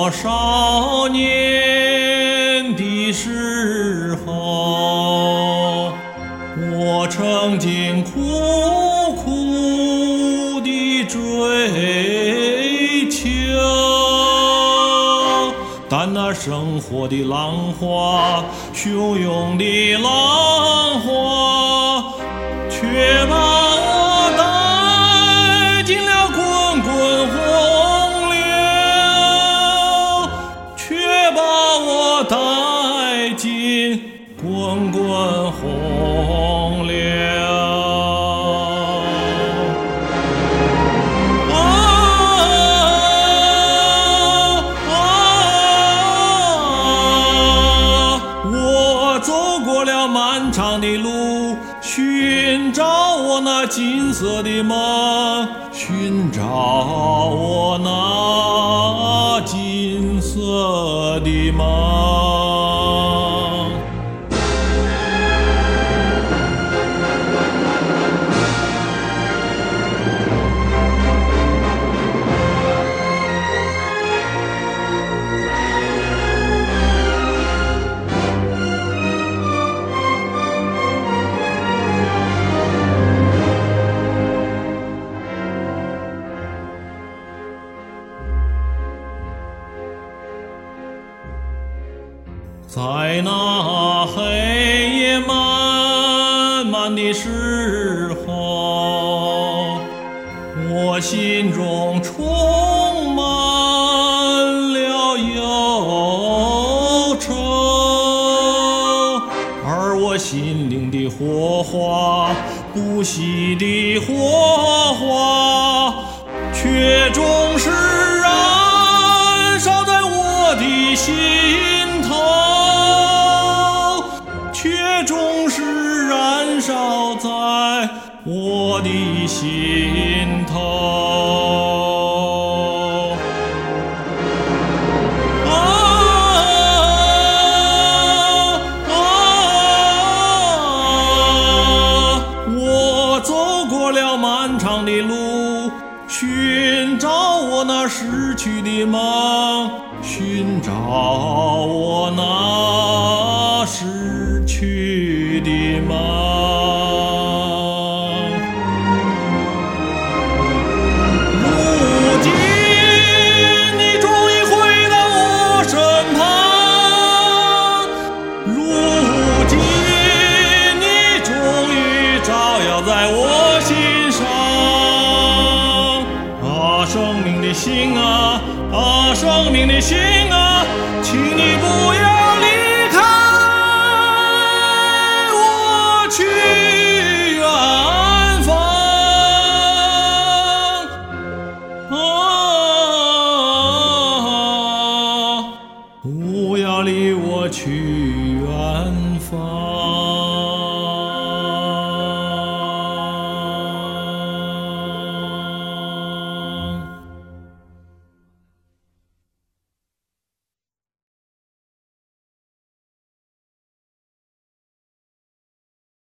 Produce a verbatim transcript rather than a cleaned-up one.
我少年的时候，我曾经苦苦地追求，但那生活的浪花，汹涌的浪花，却把我带进了滚滚洪流，却把我带进滚滚洪流。啊啊！我走过了漫长的路，寻找我那金色的梦，寻找我那金色的梦。在那黑夜漫漫的时候，我心中充满了忧愁，而我心灵的火花，不息的火花，却总是燃烧在我的心头，却总是燃烧在我的心头。啊啊！我走过了漫长的路，寻找我那失去的梦，寻找我那失去的梦。如今你终于回到我身旁，如今你终于照耀在我心上。啊，生命的心啊，啊，生命的心啊，请你不要离开我去远方。啊，不要离我去